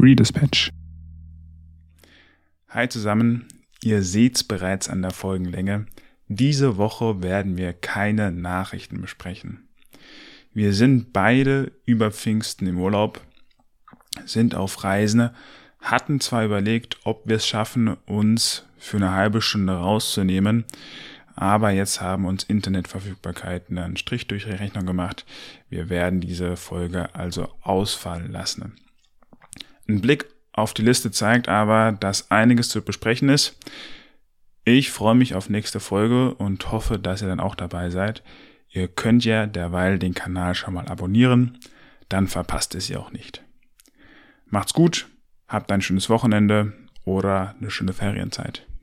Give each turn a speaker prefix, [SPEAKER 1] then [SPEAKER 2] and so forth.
[SPEAKER 1] Redispatch. Hi zusammen, ihr seht's bereits an der Folgenlänge. Diese Woche werden wir keine Nachrichten besprechen. Wir sind beide über Pfingsten im Urlaub, sind auf Reisen, hatten zwar überlegt, ob wir es schaffen, uns für eine halbe Stunde rauszunehmen, aber jetzt haben uns Internetverfügbarkeiten einen Strich durch die Rechnung gemacht. Wir werden diese Folge also ausfallen lassen. Ein Blick auf die Liste zeigt aber, dass einiges zu besprechen ist. Ich freue mich auf nächste Folge und hoffe, dass ihr dann auch dabei seid. Ihr könnt ja derweil den Kanal schon mal abonnieren, dann verpasst ihr sie auch nicht. Macht's gut, habt ein schönes Wochenende oder eine schöne Ferienzeit.